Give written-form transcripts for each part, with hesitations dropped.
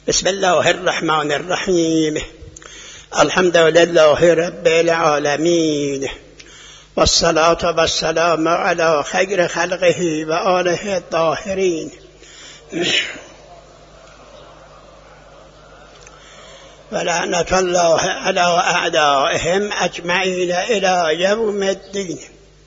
بسم الله الرحمن الرحیم. الحمد لله رب العالمین والصلاة والسلام علی خیر خلقه و آله الطاهرین و لعنت الله علی اعدائهم اجمعین الی یوم الدین.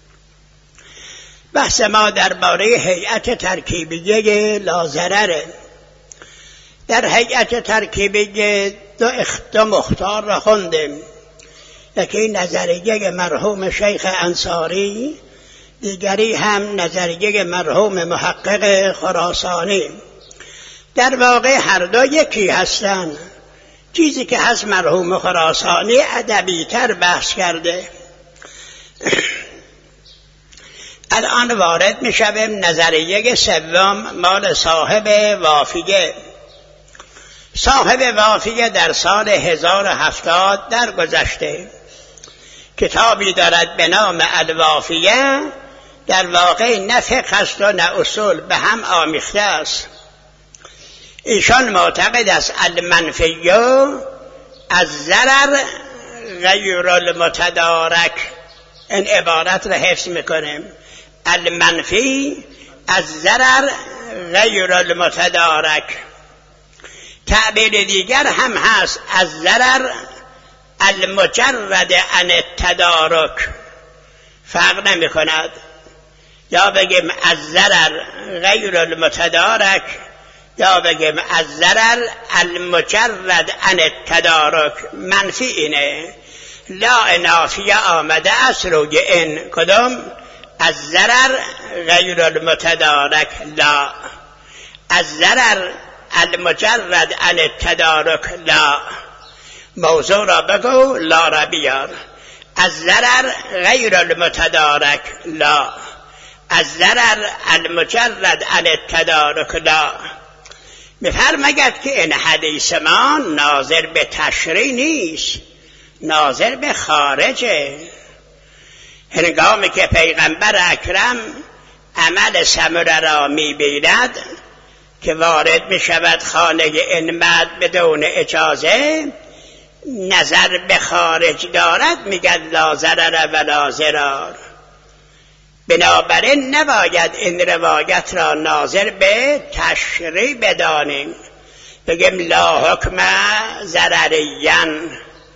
بحث ما درباره هیئت ترکیبیه لاضرره. در هیئت ترکیبیه دو مختار را خوندیم، یکی نظریه مرحوم شیخ انصاری، دیگری هم نظریه مرحوم محقق خراسانی. در واقع هر دو یکی هستند. چیزی که هست مرحوم خراسانی ادبی تر بحث کرده. الان وارد می شویم نظریه سوم مال صاحب وافیه. صاحب وافیه در سال 1070 درگذشته کتابی دارد به نام الوافیه. در واقع نه فقه است و نه اصول، به هم آمیخته است. ایشان معتقد است المنفی از ضرر غیر المتدارک. این عبارت را حفظ میکنیم. المنفی از ضرر غیر المتدارک. تعبیر دیگر هم هست از ضرر المجرد عن التدارک. فرق نمی کند. یا بگیم از ضرر غیر المتدارک یا بگیم از ضرر المجرد عن التدارک. منفی اینه. لا نافیه آمده است روی این. کدام؟ از ضرر غیر المتدارک لا. از ضرر المجرد عن التدارک لا. موضوع را بگو لا را بیار. از ضرر غیر المتدارک لا. از ضرر المجرد عن التدارک لا. می‌فرماید که این حدیث ما ناظر به تشریع نیست، ناظر به خارجه. هنگامی که پیغمبر اکرم عمل سمره را می‌بیند که وارد می شود خانه این مرد بدون اجازه، نظر به خارج دارد، میگد لا ضرر ولا ضرار. بنابراین نباید این روایت را ناظر به تشریع بدانیم، بگیم لا حکم ضرریان.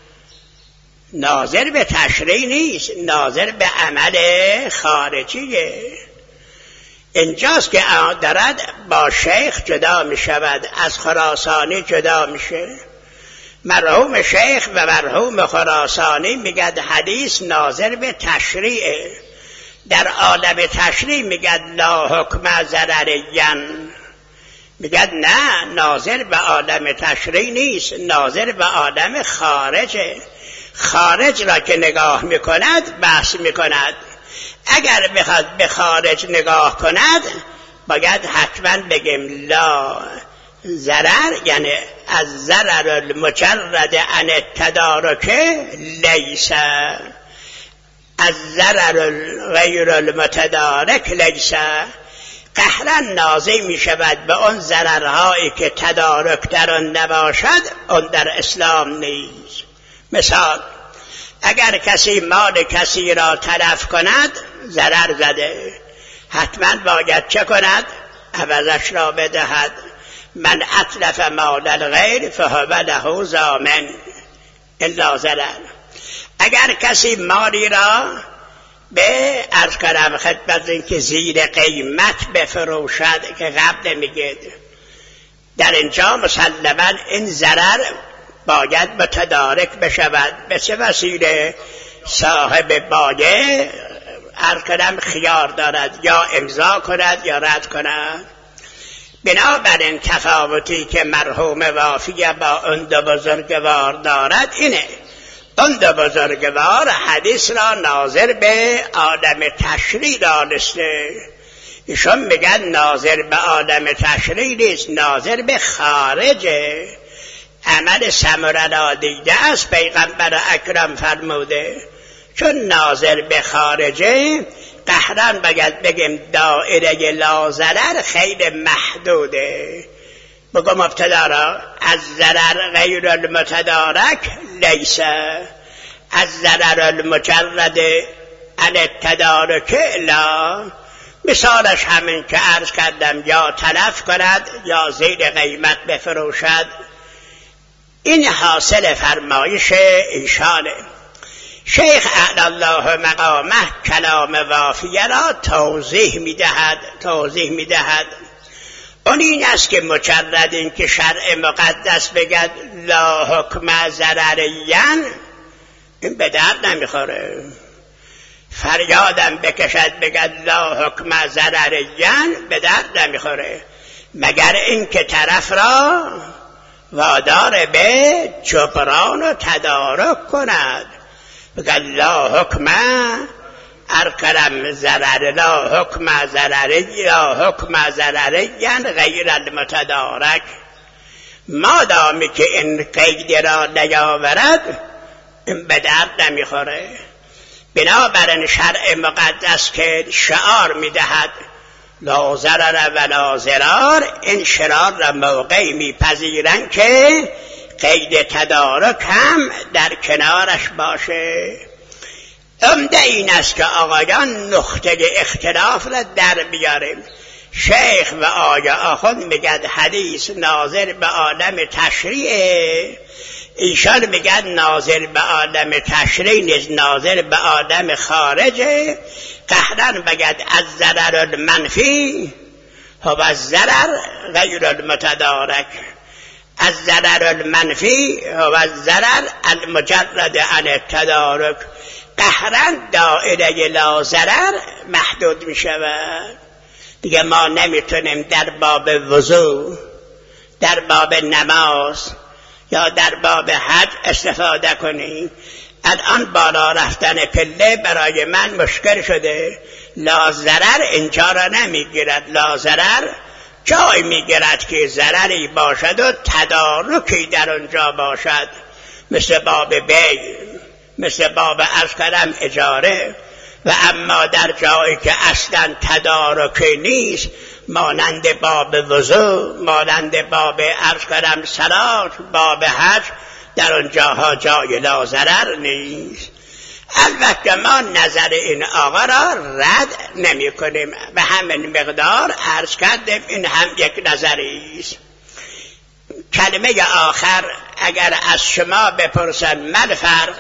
ناظر به تشریع نیست، ناظر به عمل خارجیه. اینجاست که دارد با شیخ جدا می شود، از خراسانی جدا میشه. مرحوم شیخ و مرحوم خراسانی میگد حدیث ناظر به تشریعه. در عالم تشریع میگد لا حکم ضرریان. میگد نه، ناظر به عالم تشریع نیست، ناظر به عالم خارجه. خارج را که نگاه میکند بحث میکند. اگر بخواد به خارج نگاه کند باید حتما بگیم لا ضرر، یعنی از ضرر المجرد عن التدارک لیس. از ضرر غیر المتدارک لیس. قهرا نازل می شود به اون ضررهایی که تدارک در آن نباشد، اون در اسلام نیست. مثال، اگر کسی مال کسی را تلف کند ضرر زده، حتما باید چه کند؟ عوضش را بدهد. من اتلف مال الغیر فهو له ضامن الا ضرر. اگر کسی مالی را به عرض کنم خدمت این که زیر قیمت بفروشد که قبل میگید، در اینجا مسلما این ضرر باید متدارک بشود. به چه وسیله؟ صاحب بایع عرض کنم خیار دارد، یا امضا کند یا رد کند. بنابراین تفاوتی که مرحوم وافیه با اون دو بزرگوار دارد اینه. اون دو بزرگوار حدیث را ناظر به عالم تشریع دانسته. ایشون میگن ناظر به عالم تشریع نیست، ناظر به خارجه. عمل سمره را دیده است، پیغمبر اکرم فرموده. چون ناظر به خارجه قهران باید بگیم دائره لا ضرر خیلی محدوده. بگم ابتدا را از ضرر غیر المتدارک لیس، از ضرر المجرد عن التدارک لا. مثالش همین که عرض کردم، یا تلف کند یا زیر قیمت بفروشد. این حاصل فرمایش ایشانه. شیخ اعلی الله مقامه کلام وافیه را توضیح میدهد. اون این است که مجرد این که شرع مقدس بگد لا حکم ضرریان، این به درد نمیخوره. فریادم بکشد بگد لا حکم ضرریان، به درد نمیخوره، مگر این که طرف را وادار به جبران و تدارک کند. بگد لا حکم ارکرم ضرر، لا حکم ضرریان غیر المتدارک. مادامی که این قید را نیاورد، این به درد نمیخوره. بنابراین شرع مقدس که شعار میدهد لا ضرر ولا ضرار، این شعار را موقعی میپذیرند که قید تدارک هم در کنارش باشه. عمده این است که آقایان نقطه اختلاف را در بیاریم. شیخ و آیا آخوند میگد حدیث ناظر به عالم تشریعه، ایشان میگن ناظر به عالم تشریع نیست، ناظر به عالم خارجه. قهرن بگد از ضرر المنفی هو از ضرر غیر المتدارک، از ضرر المنفی هو از ضرر المجرد عن التدارک. قهرن دائره لا ضرر محدود میشود. دیگه ما نمیتونیم در باب وضو، در باب نماز یا در باب حج استفاده کنیم. الان بالا رفتن پله برای من مشکل شده. لا ضرر اینجا را نمیگیرد، لا ضرر جای میگیرد که ضرری باشد و تدارکی در اونجا باشد، مثل باب بی، مثل باب عرض کردم اجاره. و اما در جایی که اصلا تدارکی نیست، مانند باب وضو، مانند باب عرض کردم صلات، باب حج، در اونجاها جای لا ضرر نیست. البته ما نظر این آقا را رد نمی کنیم، به همین مقدار عرض کردیم این هم یک نظری است. کلمه آخر اگر از شما بپرسن من فرق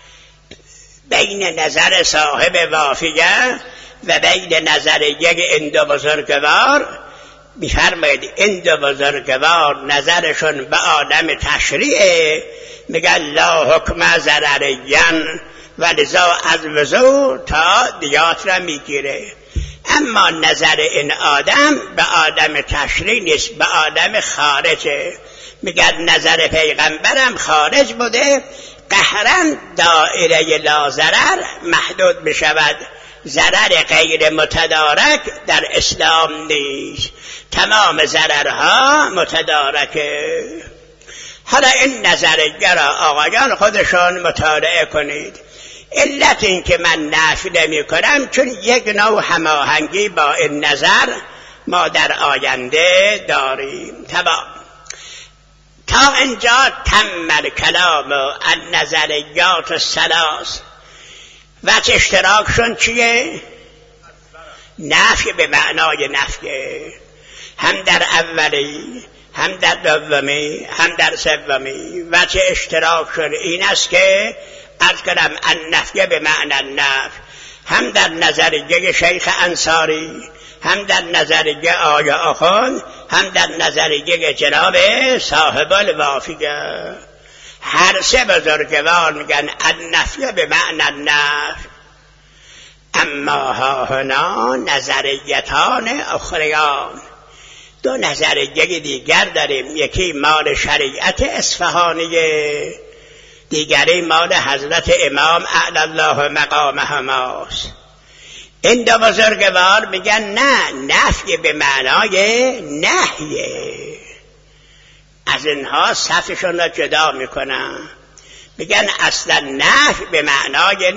بین نظر صاحب وافیه و بین نظر یک این دو بزرگوار، میفرماید این دو بزرگوار نظرشون به عالم تشریعه، میگن لا حکم ضرریان و لذا از وضو تا دیات را میگیره. اما نظر این آدم به عالم تشریع نیست، به عالم خارجه. میگن نظر پیغمبرم خارج بوده، قهرن دائره لا ضرر محدود بشود. ضرر غیر متدارک در اسلام نیست، تمام ضررها متدارکه. حالا این نظریه را آقایان خودشان مطالعه کنید. علت این که من نفی نمی کنم چون یک نوع هماهنگی با این نظر ما در آینده داریم. تمام. تا اینجا تم الکلام النظریات الثلاث. وجه اشتراکشون چیه؟ نفی به معنای نفی، هم در اولی، هم در دومی، هم در سومی. وجه اشتراکشون این است که عرض کنم النفی به معنی النفی، هم در نظریه شیخ انصاری، هم در نظریه آیا آخوند، هم در نظریه جناب صاحب الوافیه. هر سه بزرگوار میگن النفی به معنی النفی. اما ها هنا نظریتان اخریان، دو نظریه دیگر داریم. یکی مال شریعت اصفهانیه، دیگری مال حضرت امام اعلی الله مقامهماست. این دو بزرگوار میگن نه، نفی به معنای نهیه. از اینها صفشون را جدا میکنن، میگن اصلا نفی به معنای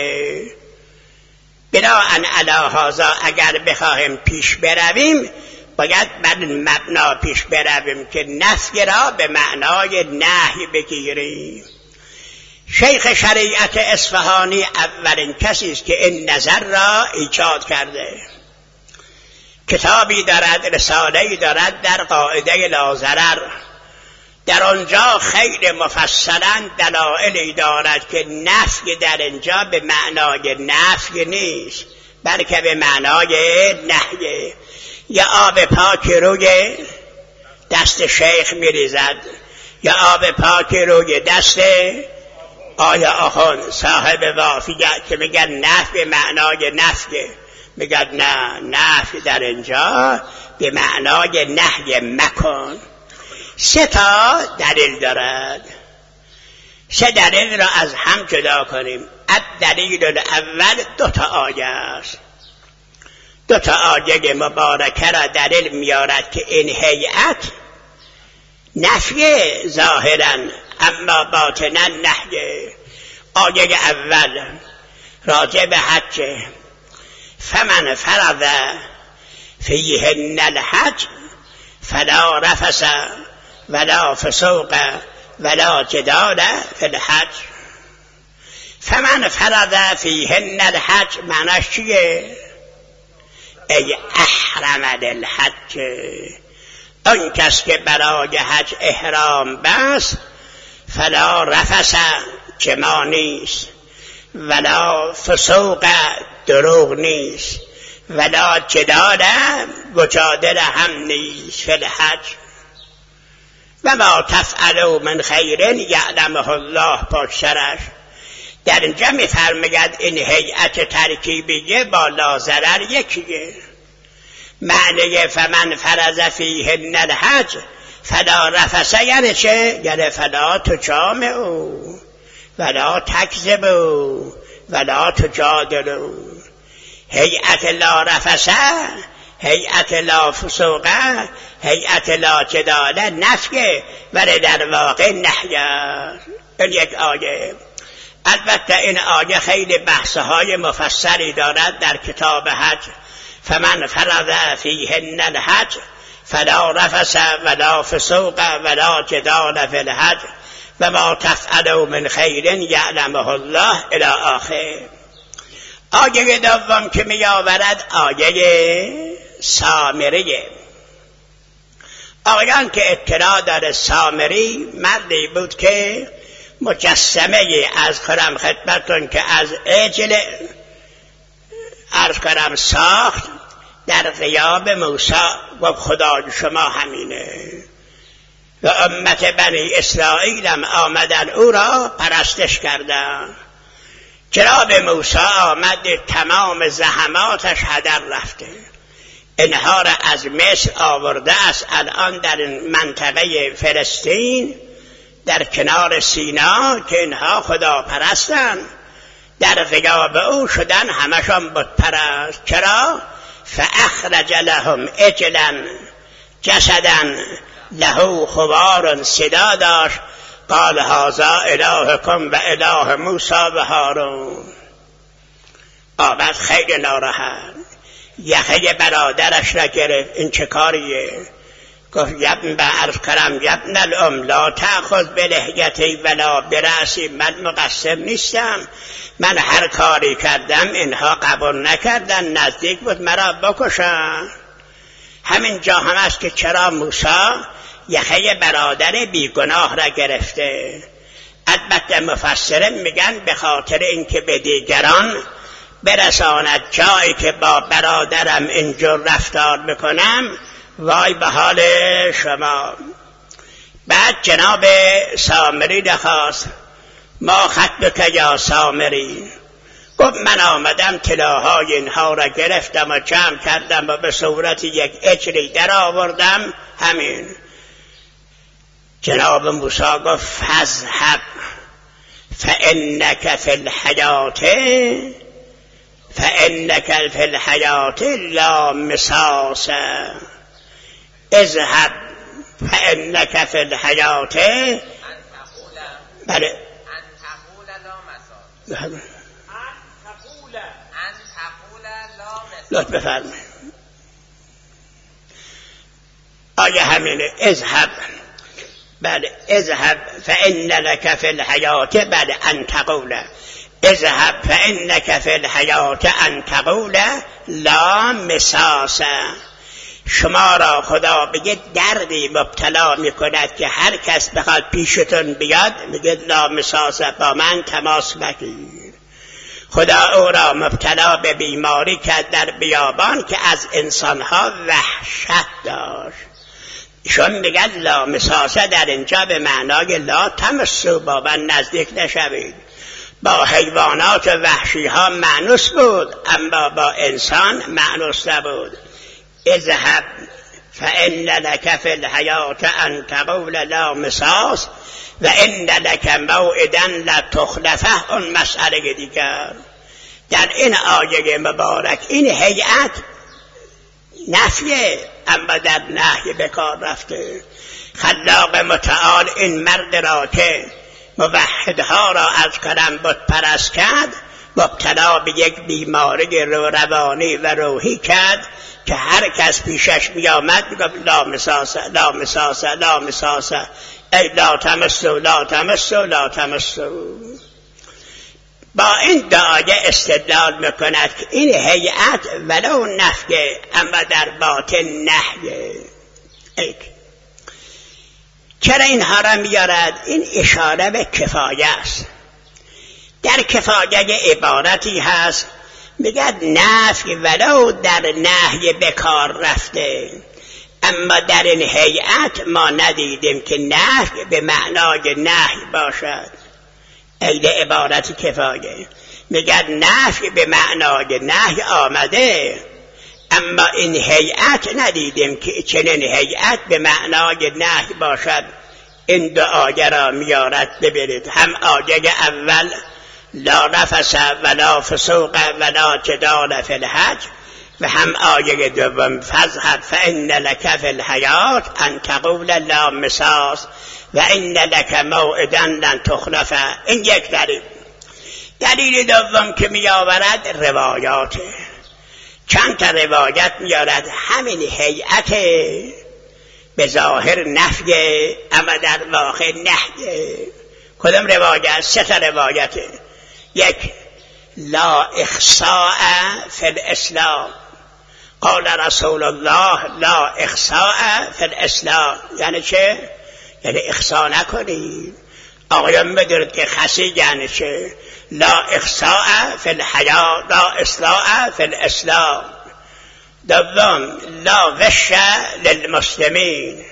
نهیه. بناهن علی هذا اگر بخواهیم پیش برویم باید بر این مبنا پیش برویم که نفی را به معنای نهی بگیریم. شیخ شریعت اصفهانی اولین کسی است که این نظر را ایجاد کرده. کتابی دارد، رساله‌ای دارد در قاعده لاضرر. در آنجا خیلی مفصلا دلایلی دارد که نفی در اینجا به معنای نفی نیست، بلکه به معنای نهی. یا آب پاک روی دست شیخ میریزد، یا آب پاک روی دست آیا آخوند صاحب وافیه که میگن نفی به معنای نفی. میگن نه، نفی در اینجا به معنای نهی مکن. 3 دلیل دارد. 3 دلیل را از هم جدا کنیم. الدلیل الاول 2 آیه است. 2 آیه مبارکه را دلیل میارد که این هیئت نفی ظاهرا اما باطنا نهی. آیه اول راجع به حج: فمن فرض فیهن الحج فلا رفث ولا فسوق ولا جدال فی الحج. فمن فرض فیهن الحج معناش چیه؟ ای احرم للحج، اون کس که برای حج احرام بست، فلا رفث جماع نیست، ولا فسوق دروغ نیست، ولا جدال مجادله هم نیست فی الحج. و ما تفعلوا من خیر یعلمه الله پشترش. در اینجا میفرماید این هیئت ترکیبیه با لاضرر یکیه. معنی فمن فرض فیهن الحج فلا رفث یعنی چه؟ یعنی فلا تجامعوا ولا تکذبوا ولا تجادلوا. هیئت لا رفث، هیئت لا فسوق، هیئت لا جدال نفیه، ولی در واقع نهیه. این یک آیه. البته این آیه خیلی بحث‌های مفصلی دارد در کتاب حج. فمن فرض فیهن الحج فلا رفث ولا فسوق ولا جدال فی الحج و ما تفعلوا من خیر یعلمه الله الی آخر. آیه دوم که می آورد آیه سامریه. آیان که اطلاع داره سامری مردی بود که مجسمه از خرم خدمتون که از عجل عرض کرم ساخت در غیاب موسی و خدای شما همینه. و امت بنی اسرائیل هم آمدن او را پرستش کردن. جناب موسی آمد تمام زحماتش هدر رفته. اینها را از مصر آورده است. الان در منطقه فلسطین در کنار سینا که اینها خدا پرستن، در غیاب او شدن همشان بت پرست. چرا؟ فاخرج لهم عجلا جسدا له خوار، صدا داشت قال هذا الهکم و اله موسی و هارون. آمد خیلی ناراحت، یخه برادرش را گرفت. این چه کاریه؟ گفت یبن به عرض کرم یبن الام لا تأخذ بلحیتی ولا برأسی. من مقصر نیستم، من هر کاری کردم اینها قبول نکردن، نزدیک بود مرا بکشن. همین جا هم است که چرا موسی یخه برادر بیگناه را گرفته. البته مفسرین میگن به خاطر اینکه به دیگران برساند جایی که با برادرم اینجور رفتار بکنم، وای به حال شما. بعد جناب سامری دخواست ما خطبک یا سامری. گفت من آمدم طلاهای اینها را گرفتم و جمع کردم و به صورت یک اجری در آوردم. همین. جناب موسی گفت فاذهب فانک فی الحیات لا مساس. اذهب فانک فی الحیات بله ان تقول لا مساس. لطف بفرمایید. آیه همینه. اذهب، بله اذهب فإن لك في الحیاة بله ان تقول اذهب فإنك في الحیاة ان تقول لا مساس. شما را خدا بگه دردی مبتلا میکند که هر کس بخواد پیشتون بیاد میگه لا مساس، با من تماس نگیر. خدا او را مبتلا به بیماری کرد در بیابان که از انسانها وحشت داشت. ایشون میگن لا مساسه در اینجا به معنای لا تمسو، با من نزدیک نشوید. با حیوانات وحشی ها مأنوس بود اما با انسان مأنوس نبود. اذهب فإن لك في الحیاة ان تقول لا مساس و ان لك موعدا لتخلفه. اون مسئله دیگر در این آیه مبارک این هیئت نفیه اما در نهی به کار رفته. خلاق متعال این مرد را که موحدها را از کلم بت پرست کرد مبتلا به یک بیماری روانی و روحی کرد که هر کس پیشش بیامد میگفت لا مساسه لا مساسه لا مساسه، ای لا تمسو لا تمسو لا تمسو. با این دعایه استدلال میکند که این هیئت ولو نفیه اما در باطن نهیه. چرا اینها را میارد؟ این اشاره به کفایه است. در کفایه عبارتی هست میگد نفی ولو در نهی به کار رفته، اما در این هیئت ما ندیدیم که نفی به معنای نهی باشد. عین عبارت کفایه میگد نفی به معنای نهی آمده اما این هیئت ندیدیم که چنین هیئت به معنای نهی باشد. این دو آیه را میارد ببینید، هم آیه اول لا رفث ولا فسوق ولا جدال فی الحج و هم آیه دوم فاذهب فإن لك في الحیاة ان تقول لا مساس و ان لك موعدا لن تخلفه. این یک دلیل. دلیل دوم که میآورد روایاته. چند تا روایت میارد همین هیئت به ظاهر نفیه اما در واقع نهیه. کدام روایت؟ سه تا روایته. یک لا اخصاء فی الاسلام، قال رسول الله لا اخصاء فی الاسلام. یعنی چه؟ یعنی اخصاء نکنید. آقایان بدونید که خسی یعنی چه؟ لا اخصاء فی الحیاة لا اصلاء فی الاسلام. دوم لا غش للمسلمین.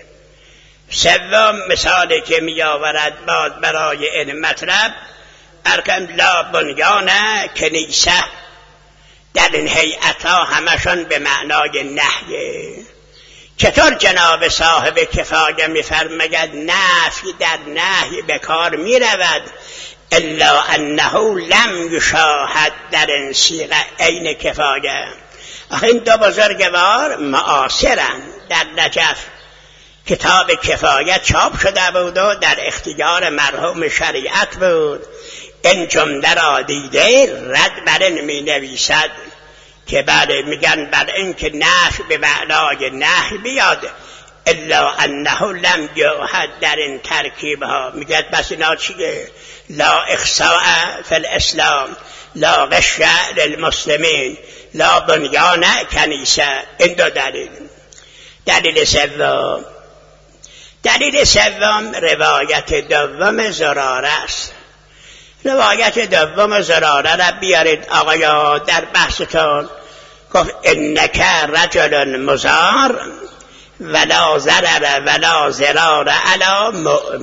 سوم مثالی که می آورد باز برای این مطلب ارکن لا بنیان کنیسه. در این هیئت ها همشون به معنای نهیه. چطور جناب صاحب کفایه می فرماید نفی در نهی به کار می رود الا انه لم یشاهد در این صیغه عین کفایه. این دو بزرگوار معاصرن. در نجف کتاب کفایه چاپ شده بود و در اختیار مرحوم شریعت بود. این جمله را دیده رد بر این می نویسد که بله میگن بر این که نفی به معنای نهی بیاد الا انه لم یوحد در این ترکیب ها میگه بس اینا چیه؟ لا اخصاء فی الاسلام لا غش للمسلمین لا بنیان کنیسه. این دو دلیل. دلیل سوم روایت دوم زراره است. روایت دوم زراره را بیارید آقایا در بحثتون. گفت انک رجل مزار ولا ضرر ولا ضرار علی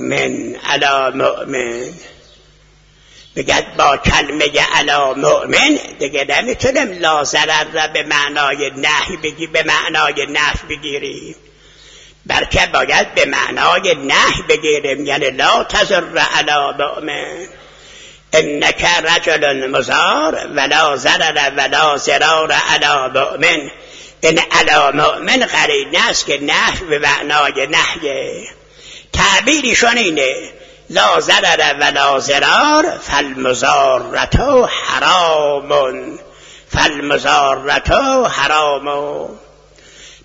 مؤمن. بگد با کلمه علی مؤمن دیگه نمیتونیم لا ضرر را به معنای نهی بگیری، بلکه باید به معنای نهی بگیریم، یعنی لا تضر علی مؤمن. انک رجل مزار ولا ضرر ولا ضرار علی مؤمن. این علی مؤمن قرینه است که نهی به معنای نهیه. تعبیرشون اینه لا ضرر ولا ضرار فالمضارة حرام.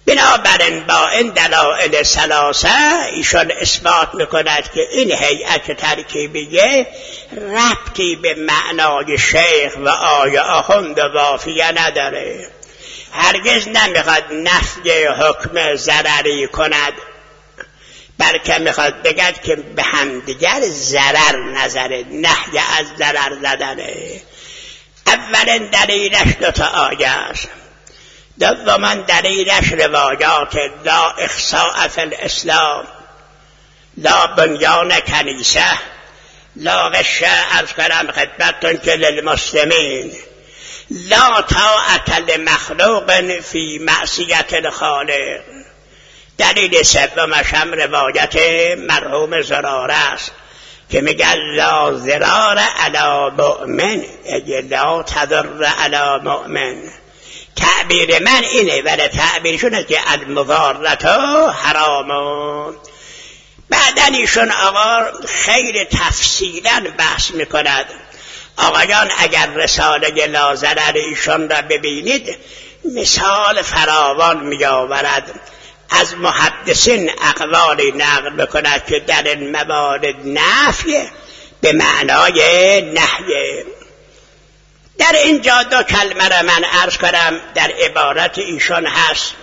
بنابراین با این دلائل ثلاثه ایشان اثبات میکند که این هیئت ترکیبیه ربطی به معنای شیخ و آیه آخوند وافیه نداره. هرگز نمیخواد نفی حکم ضرری کند، بلکه میخواد بگد که به همدیگر ضرر نزنه، نهی از ضرر زدنه. اولین دلیلش دوتا آیه است. دوما دلیلش روایات لا اخصاء فی الاسلام، لا بنیان کنیسه، لا غشه از کنم خدمتون که للمسلمین، لا طاعت لمخلوق فی معصیت الخالق. دلیل سومش هم روایت مرحوم زراره است که میگه لا ضرار علی مؤمن، اگه لا تضر علی مؤمن. تعبیر من اینه، ولی تعبیرشون است که المضارت حرام. بعدن ایشون آقا خیلی تفصیلا بحث میکند. آقایان اگر رساله لا ضرر ایشون را ببینید مثال فراوان میآورد، از محدثین اقوالی نقل بکند که در این موارد نفی به معنای نهی. در اینجا دو کلمه را من عرض کنم در عبارت ایشان هست.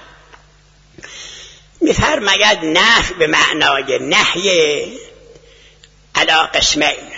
میفرماید نفی به معنای نهی علی قسمین.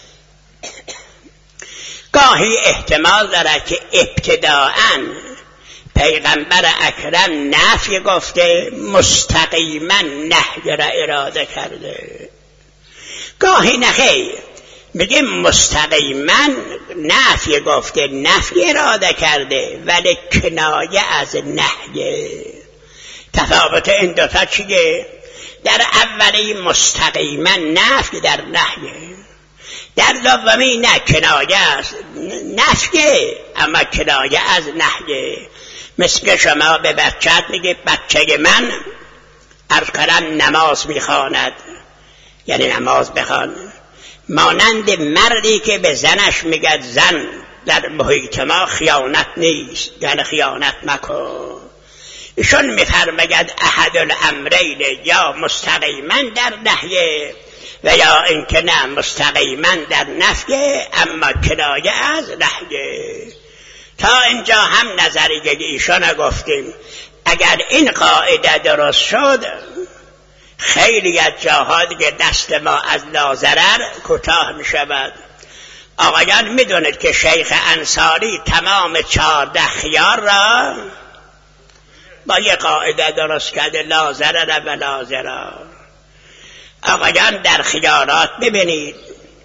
گاهی احتمال دارد که ابتداءً پیغمبر اکرم نفی گفته مستقیما نهی را اراده کرده، گاهی نخیر میگه مستقیما نفی گفته نفی اراده کرده ولی کنایه از نهی. تفاوت این دوتا چیه؟ در اولی مستقیما نفی در نهی، در دومی نه کنایه است، نفی اما کنایه از نهی. مثل شما به بچت میگه بچه من عرض کنم نماز میخواند، یعنی نماز بخوان. مانند مردی که به زنش میگه زن در محیط ما خیانت نیست، یعنی خیانت مکن. ایشون میفرماید احد الامرین، یا مستقیما در نهی و یا اینکه نه مستقیما در نفی اما کنایه از نهی. تا اینجا هم نظریه ایشان گفتیم. اگر این قاعده درست شد خیلی از جاها دیگه دست ما از لا ضرر کوتاه می شود. آقایان می دونید که شیخ انصاری تمام 14 خیار را با یه قاعده درست کرده، لا ضرر و لا ضرر. آقایان در خیارات ببینید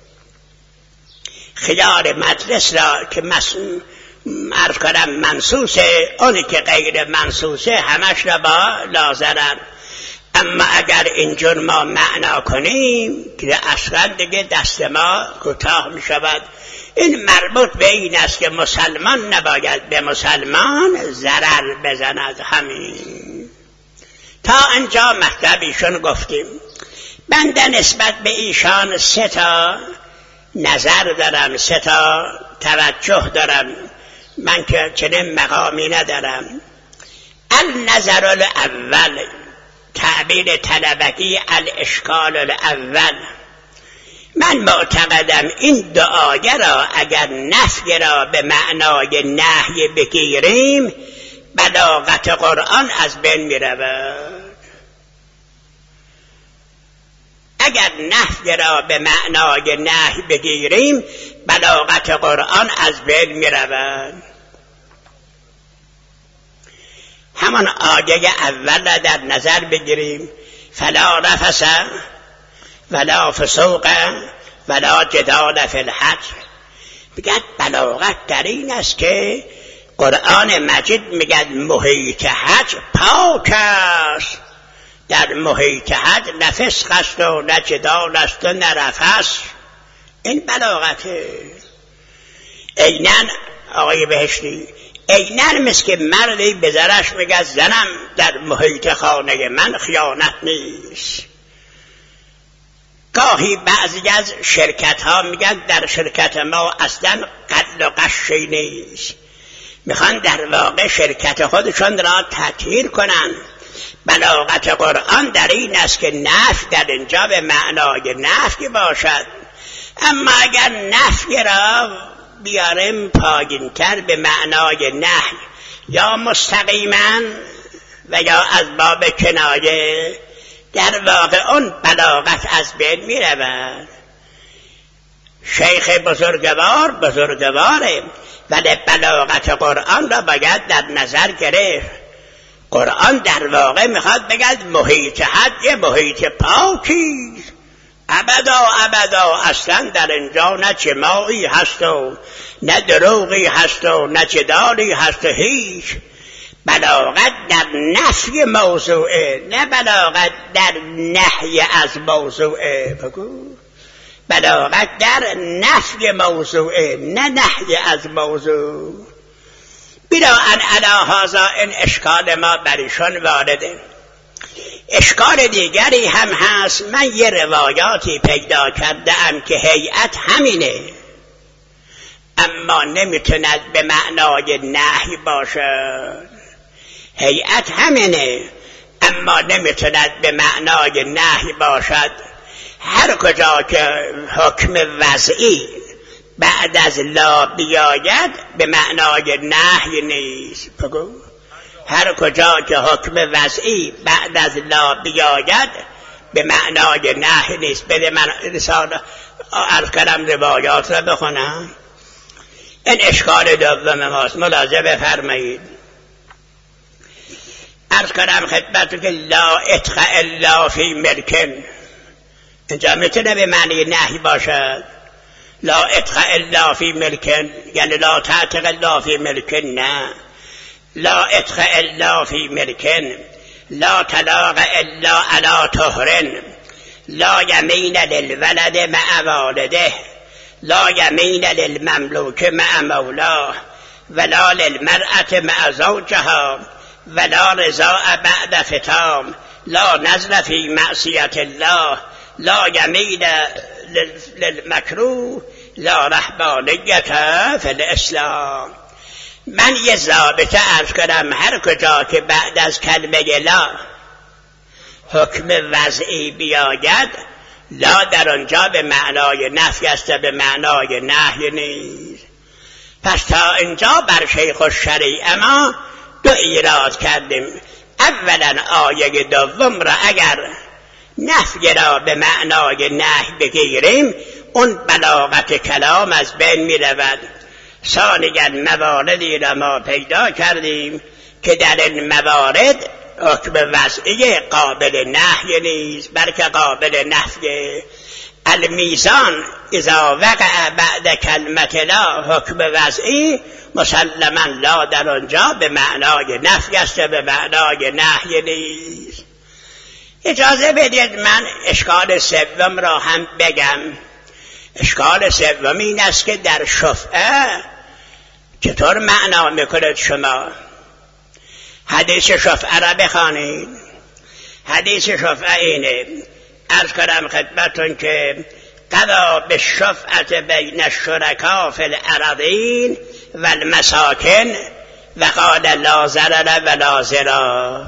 خیار مجلس را که عرض کنم منصوصه، اونی که غیر منصوصه همش را با لا ضرر. اما اگر اینجور ما معنا کنیم که اصلا دیگه دست ما کوتاه می شود. این مربوط به این است که مسلمان نباید به مسلمان ضرر بزند. همین تا اینجا مطلب ایشون گفتیم. بنده نسبت به ایشان 3 تا نظر دارم، 3 تا توجه دارم. من که چنین مقامی ندارم. النظر الاول، تعبیر طلبگی الاشکال الاول، من معتقدم این دعایه را اگر نفی را به معنای نهی بگیریم بلاغت قرآن از بین می رود. اگر نفی را به معنای نهی بگیریم بلاغت قرآن از بین می رود. همان آیه اول را در نظر بگیریم، فلا رفث ولا فسوق ولا جدال فی الحج. بگد بلاغت در این است که قرآن مجید میگد محیط حج پاک است. در محیط حج نه فسق است و نه جدال است و نه رفث. این بلاغته. اینن آقای بهشتی، اینن مثل که مردی به زنش میگه زنم در محیط خانه من خیانت نیست. گاهی بعضی از شرکت ها میگن در شرکت ما اصلا قتل و قشی نیست، میخوان در واقع شرکت خودشون را تطهیر کنن. بلاغت قرآن در این است که نفی در اینجا به معنای نفی باشد، اما اگر نفی را بیاریم پایین‌تر به معنای نهی، یا مستقیما و یا از باب کنایه، در واقع اون بلاغت از بین می رود. شیخ بزرگواره، ولی بلاغت قرآن را باید در نظر گرفت. قرآن در واقع میخواد بگد محیط حد یه محیط پاکی، ابدا اصلا در اینجا نه چماعی هست و نه دروغی هست و نه جدالی هست و هیچ. بلاغت در نفی موضوعه، نه بلاغت در نهی از موضوعه. بگو بلاغت در نفی موضوعه، نه نهی از موضوع. بناءً علی هذا این اشکال ما بریشان وارده. اشکال دیگری هم هست. من یه روایاتی پیدا کردم که هیئت همینه، اما نمیتوند به معنای نهی باشد. هیئت همینه اما نمیتوند به معنای نهی باشد. هر کجا که حکم وضعی بعد از لا بیاید به معنای نهی نیست. بگو هر کجا که حکم وضعی بعد از لا بیاید به معنای نهی نیست. بده من رساله عرض کردم روایات را بخونم. این اشکال دوم ماست، ملاحظه بفرمایید. عرض کردم خدمتتون که لا اتق الا فی ملکن، اینجا میتونه به معنی نهی باشد. لا اتق الا فی ملکن یعنی لا تعتق الا فی ملکن، نه. لا اتق الا فی ملکن، لا طلاق الا علی طهرن، لا یمین للولد مع والده، لا یمین للمملوک مع مولاه، ولا للمرأة مع زوجها، ولا رضاء بعد ختام، لا نظر فی معصیت الله، لا یمین للمکروه، لا رهبانیت فی الاسلام. من یه ضابطه عرض کنم، هر کجا که بعد از کلمه لا حکم وضعی بیاید، لا در آنجا به معنای نفی است، به معنای نهی نیست. پس تا اینجا بر شیخ الشریعه ما دو ایراد کردیم. اولا آیه دوم را اگر نفی را به معنای نهی بگیریم، اون بلاغت کلام از بین می رود. ثانیاً مواردی را ما پیدا کردیم که در این موارد حکم وضعی قابل نهی نیست، بلکه قابل نفی. المیزان اذا وقع بعد کلمت لا حکم وضعی، مسلما لا در آنجا به معنای نفی است، به معنای نهی نیست. اجازه بدید من اشکال سوم را هم بگم. اشکال سوم این است که در شفعه چطور معنا میکنید شما؟ حدیث شفعه را بخوانید. حدیث شفعه اینه، عرض کنم خدمتون که قضا بالشفعة بین الشرکاء فی الارضین و المساکن و قال لا ضرر ولا ضرار.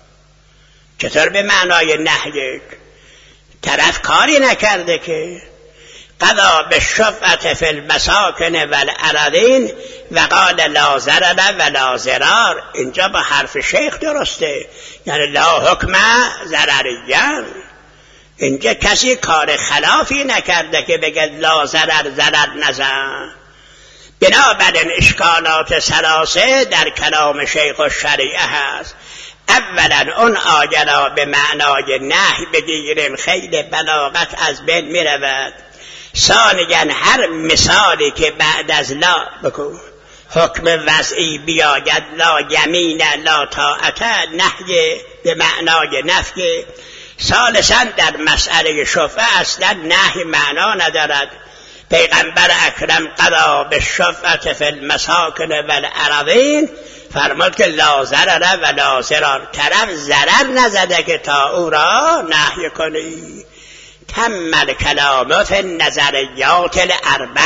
چطور به معنای نهی؟ طرف کاری نکرده که. قضا بالشفعة فی المساکن و الارضین و قال لا ضرر ولا ضرار. اینجا با حرف شیخ درسته، یعنی لا حکم ضرریه. اینجا کسی کار خلافی نکرده که بگه لا ضرر نزن. بنابراین اشکالات ثلاثه در کلام شیخ الشریعه هست. اولا اون آیه را به معنای نهی بگیریم، خیلی بلاغت از بین می رود. ثانیاً هر مثالی که بعد از لا بکن حکم وضعی بیاید، لا یمین لا طاعت، نهی به معنای نفی. ثالثاً در مسئله شفعه اصلا نهی معنا ندارد. پیغمبر اکرم قضا بالشفعة فی المساکن و الارضین فرمود که لا ضرر ولا ضرار. طرف ضرر نزده که تا او را نهی کنی. تم الکلام فی النظریات الاربع.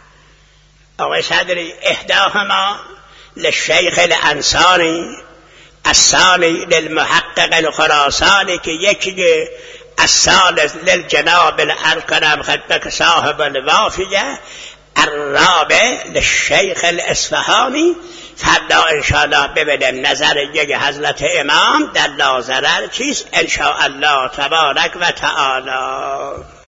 آقای صدری احداهما للشیخ الانصاری الثانی للمحقق الخراسانی که یکی الثالث للجناب الارکنم خدمت صاحب الوافیه، الرابع للشیخ الاصفهانی. فردا انشاءالله ببینیم نظر یک حضرت امام در لا ضرر چیست انشاءالله تبارک و تعالی.